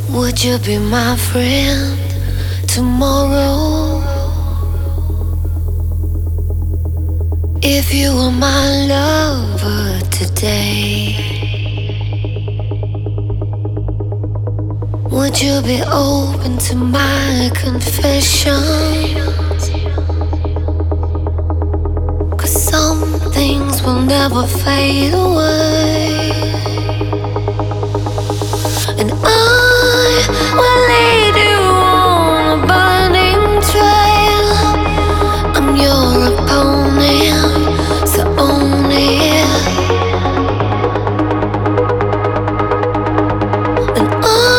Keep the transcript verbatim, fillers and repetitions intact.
Would you be my friend tomorrow? If you were my lover today, would you be open to my confessions? 'Cause some things will never fade away, and I will lead you on a burning trail. I'm your opponent, so own it. And I